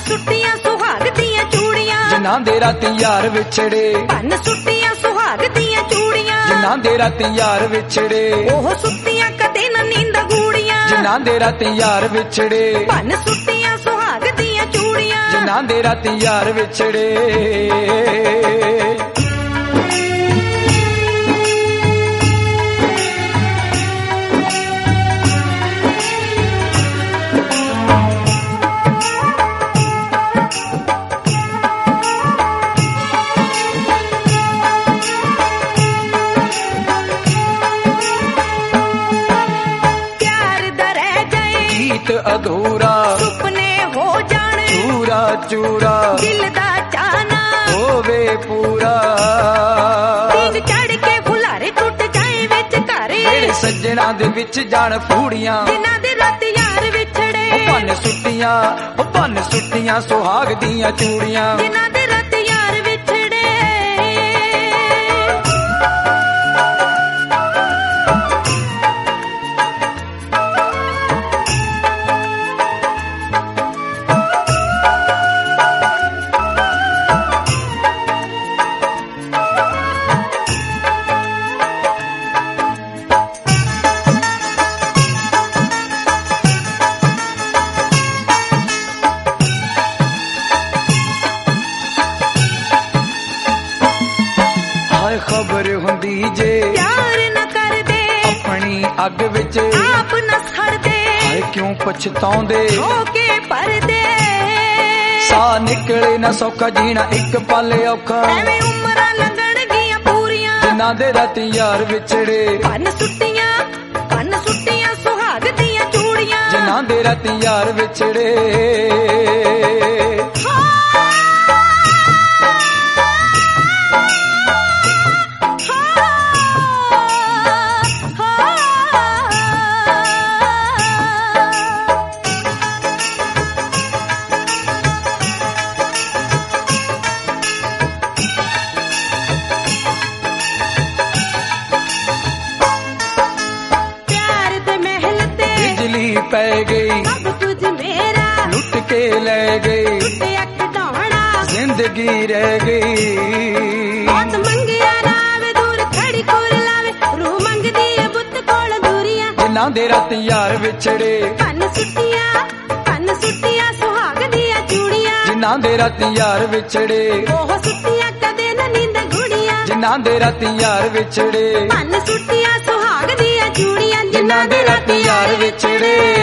ਸੁੱਟੀਆਂ ਸੁਹਾਗ ਦੀਆਂ ਚੂੜੀਆਂ, ਜਿਨ੍ਹਾਂ ਦੇ ਰਾਤੀ ਯਾਰ ਵਿਛੜੇ। ਭੰਨ ਸੁੱਟੀਆਂ ਸੁਹਾਗ ਦੀਆਂ ਚੂੜੀਆਂ, ਜਿਨ੍ਹਾਂ ਦੇ ਰਾਤੀ ਯਾਰ ਵਿਛੜੇ। ਉਹ ਸੁੱਤੀਆਂ ਕਦੇ ਨਾ ਨੀਂਦ ਗੂੜੀਆਂ, ਜਿਨ੍ਹਾਂ ਦੇ ਰਾਤੀ ਯਾਰ ਵਿਛੜੇ। ਭੰਨ ਸੁੱਟੀਆਂ ਸੁਹਾਗ ਦੀਆਂ ਚੂੜੀਆਂ, ਜਿਨ੍ਹਾਂ ਦੇ ਰਾਤੀ ਯਾਰ ਵਿਛੜੇ। अधूरा सुपने हो जाने, चूरा चूरा दिल दा चाहना होवे पूरा। पींग चढ़ के फुलारे टुट जाए विच घर, मेरे सज्जणा दे विच जान फूड़ियां, जिन्हां दे रात यार विछड़े। भन्न सुट्टियां सुहाग दियां चूड़ियां, जिन्हां दे रात यार विछड़े। खबर हुंदी जे प्यार न कर दे, अपनी अग विच आप न सड़ दे। हाय क्यों पछताउंदे होके परदे, सा निकले न सौखा जीना एक पल औखा। एवें उमरां लंघण गियां पूरियां, जिन्हां दे राती यार विछड़े। भन्न सुट्टियां सुहाग दियां चूड़ियां, जिन्हां दे राती यार विछड़े। पै गई अब तुझ मेरा, लुट के ले गई जिंदगी रह गई। बहुत मंगिया रावे दूर खड़ी कोर लावे, रूह मंगदी है बुत कोल दूरियां। जिन्हां दे राती यार विछड़े। भन्न सुट्टियां सुहाग दियां चूड़ियां, जिन्हां दे राती यार विछड़े। ओह सुट्टियां कदे न नींद गुड़ियां, जिन्हां दे राती यार विछड़े। भन्न सुट्टियां सुहाग दियां चूड़ियां, जिन्हां दे राती यार विछड़े।